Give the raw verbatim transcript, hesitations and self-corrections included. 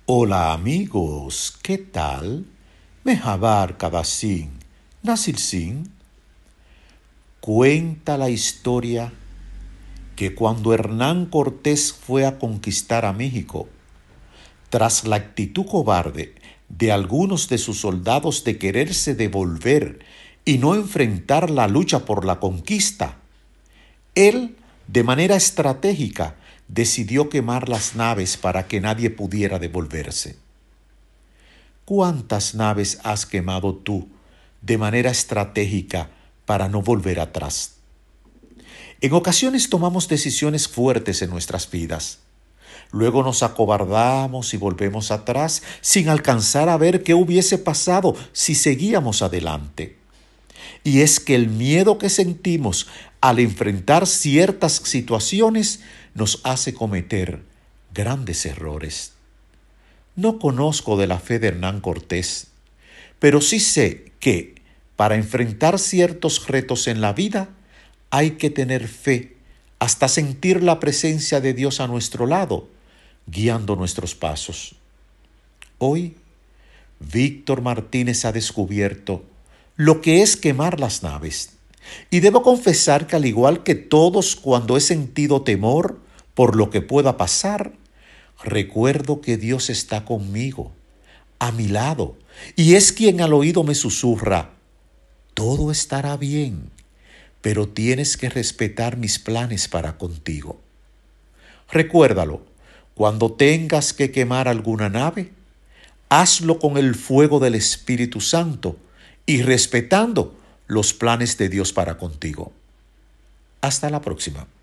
Hola amigos, ¿qué tal? Mehabar Kabasin, Nasilsin cuenta la historia que cuando Hernán Cortés fue a conquistar a México, tras la actitud cobarde de algunos de sus soldados de quererse devolver y no enfrentar la lucha por la conquista, él, de manera estratégica, decidió quemar las naves para que nadie pudiera devolverse. ¿Cuántas naves has quemado tú de manera estratégica para no volver atrás? En ocasiones tomamos decisiones fuertes en nuestras vidas. Luego nos acobardamos y volvemos atrás sin alcanzar a ver qué hubiese pasado si seguíamos adelante. Y es que el miedo que sentimos al enfrentar ciertas situaciones nos hace cometer grandes errores. No conozco de la fe de Hernán Cortés, pero sí sé que para enfrentar ciertos retos en la vida hay que tener fe hasta sentir la presencia de Dios a nuestro lado, guiando nuestros pasos. Hoy, Víctor Martínez ha descubierto lo que es quemar las naves. Y debo confesar que al igual que todos cuando he sentido temor por lo que pueda pasar, recuerdo que Dios está conmigo, a mi lado, y es quien al oído me susurra: todo estará bien, pero tienes que respetar mis planes para contigo. Recuérdalo, cuando tengas que quemar alguna nave, hazlo con el fuego del Espíritu Santo y respetando los planes de Dios para contigo. Hasta la próxima.